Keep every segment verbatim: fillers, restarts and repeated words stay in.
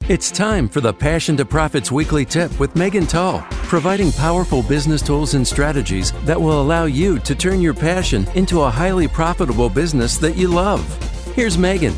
It's time for the Passion to Profits Weekly Tip with Megan Tull, providing powerful business tools and strategies that will allow you to turn your passion into a highly profitable business that you love. Here's Megan.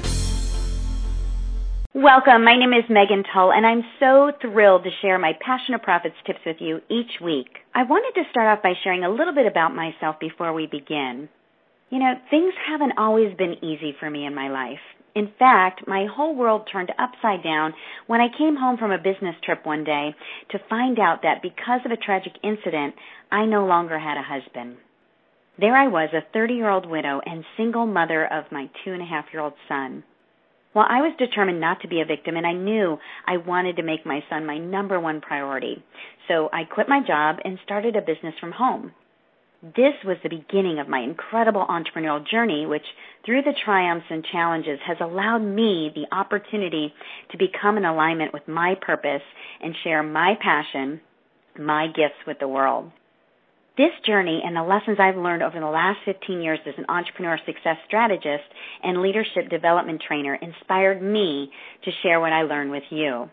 Welcome. My name is Megan Tull, and I'm so thrilled to share my Passion to Profits tips with you each week. I wanted to start off by sharing a little bit about myself before we begin. You know, things haven't always been easy for me in my life. In fact, my whole world turned upside down when I came home from a business trip one day to find out that because of a tragic incident, I no longer had a husband. There I was, a thirty-year-old widow and single mother of my two-and-a-half-year-old son. Well, I was determined not to be a victim, and I knew I wanted to make my son my number one priority. So I quit my job and started a business from home. This was the beginning of my incredible entrepreneurial journey, which through the triumphs and challenges has allowed me the opportunity to become in alignment with my purpose and share my passion, my gifts with the world. This journey and the lessons I've learned over the last fifteen years as an entrepreneur success strategist and leadership development trainer inspired me to share what I learned with you.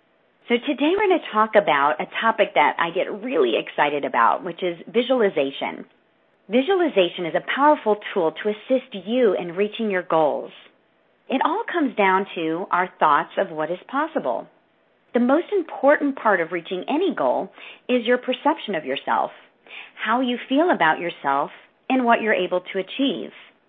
So today we're going to talk about a topic that I get really excited about, which is visualization. Visualization is a powerful tool to assist you in reaching your goals. It all comes down to our thoughts of what is possible. The most important part of reaching any goal is your perception of yourself, how you feel about yourself, and what you're able to achieve.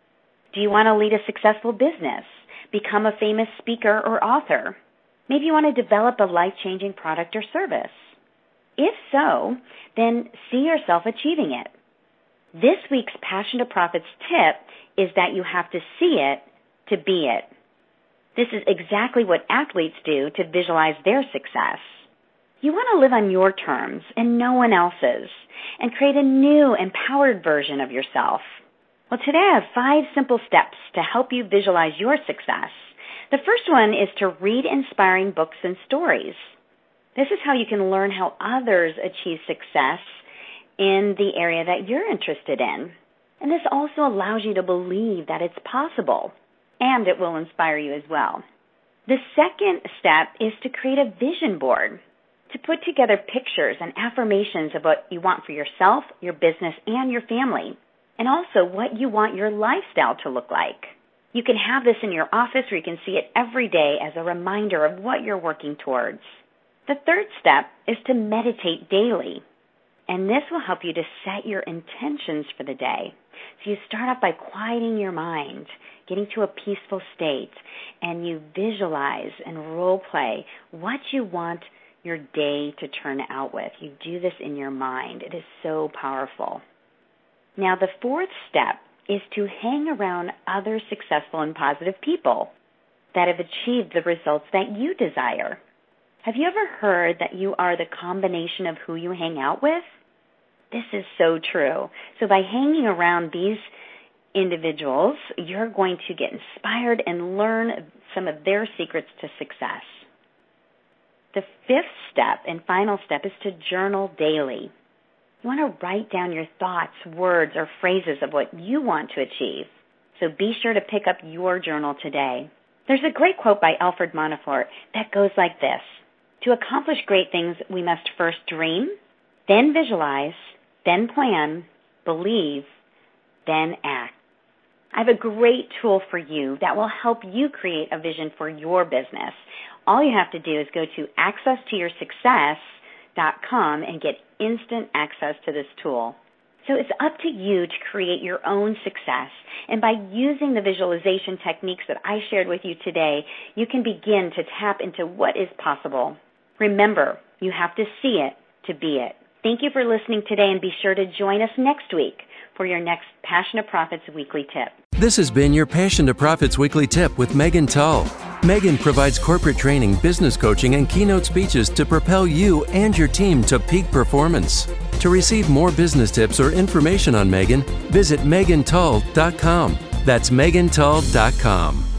Do you want to lead a successful business, become a famous speaker or author? Maybe you want to develop a life-changing product or service. If so, then see yourself achieving it. This week's Passion to Profits tip is that you have to see it to be it. This is exactly what athletes do to visualize their success. You want to live on your terms and no one else's, and create a new, empowered version of yourself. Well, today I have five simple steps to help you visualize your success. The first one is to read inspiring books and stories. This is how you can learn how others achieve success in the area that you're interested in. And this also allows you to believe that it's possible, and it will inspire you as well. The second step is to create a vision board, to put together pictures and affirmations of what you want for yourself, your business, and your family, and also what you want your lifestyle to look like. You can have this in your office, or you can see it every day as a reminder of what you're working towards. The third step is to meditate daily, and this will help you to set your intentions for the day. So you start off by quieting your mind, getting to a peaceful state, and you visualize and role play what you want your day to turn out with. You do this in your mind. It is so powerful. Now, the fourth step is to hang around other successful and positive people that have achieved the results that you desire. Have you ever heard that you are the combination of who you hang out with? This is so true. So by hanging around these individuals, you're going to get inspired and learn some of their secrets to success. The fifth step and final step is to journal daily. You want to write down your thoughts, words, or phrases of what you want to achieve. So be sure to pick up your journal today. There's a great quote by Alfred Montefiore that goes like this: "To accomplish great things, we must first dream, then visualize, then plan, believe, then act." I have a great tool for you that will help you create a vision for your business. All you have to do is go to access to your success dot com and get instant access to this tool. So it's up to you to create your own success. And by using the visualization techniques that I shared with you today, you can begin to tap into what is possible. Remember, you have to see it to be it. Thank you for listening today, and be sure to join us next week for your next Passion to Profits Weekly Tip. This has been your Passion to Profits Weekly Tip with Megan Tull. Megan provides corporate training, business coaching, and keynote speeches to propel you and your team to peak performance. To receive more business tips or information on Megan, visit megan tull dot com. That's megan tull dot com.